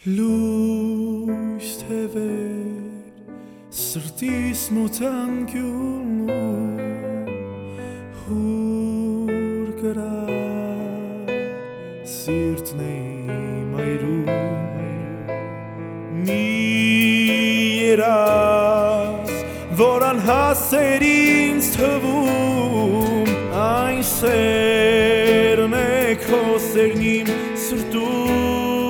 Լույս թևեր սրտիս մոտանկյուն հուր կրակ սիրտն է իմ այրում մի երազ որ անհասեր ինձ թվում այն սերն է քո սերն իմ սրտում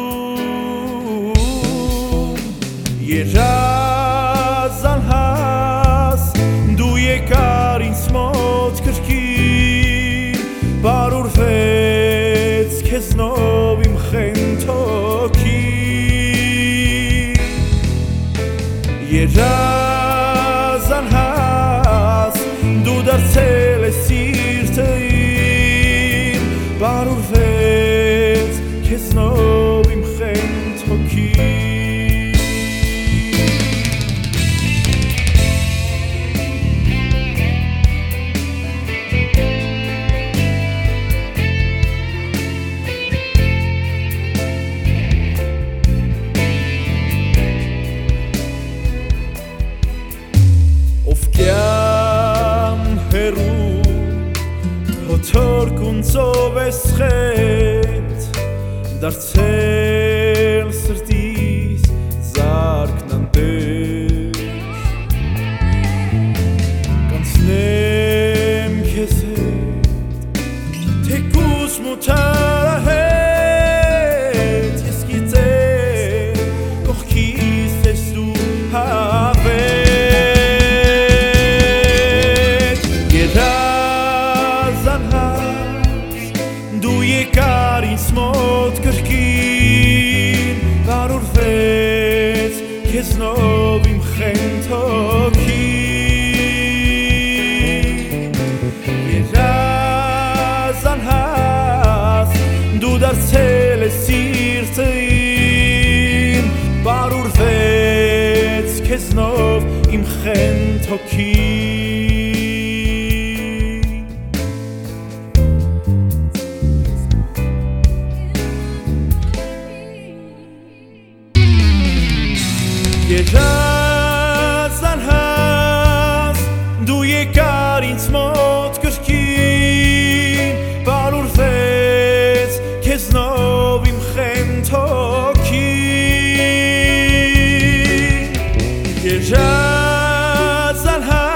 Երազ անհաս դու եկար ինձ մոտ կրկին բարուրվեց քեզնով իմ խենթոքին Երազ անհաս դու դարձել ես սիրտը իմ բարուրվեց քեզնով իմ խենթոքին Թորքունցով ես խետ դարձել սրտիս զարկն անտեր կանցնեմ քեզ հետ թեկուզ մութահետ ես գիտեմ կողքիս ես դու հավետ Դու եկար ինձ մոտ կրկին բարուրվեց քեզնով իմ խենթոքին Երազ անհաս դու դարձել ես սիրտը իմ բարուրվեց քեզնով իմ խենթոքին Երազ անհաս դու եկար ինձ մոտ կրկին բարուրվեց քեզնով իմ խենթոքին Երազ անհաս